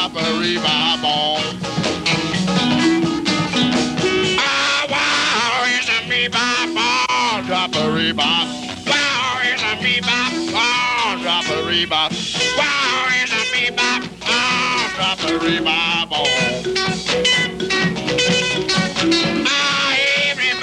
drop a rebop on. Ah, wow, it's a bebop ball, drop a rebop. Wow, it's a bebop ball, drop a rebop. Wow, it's a bebop ball, drop a rebop ball.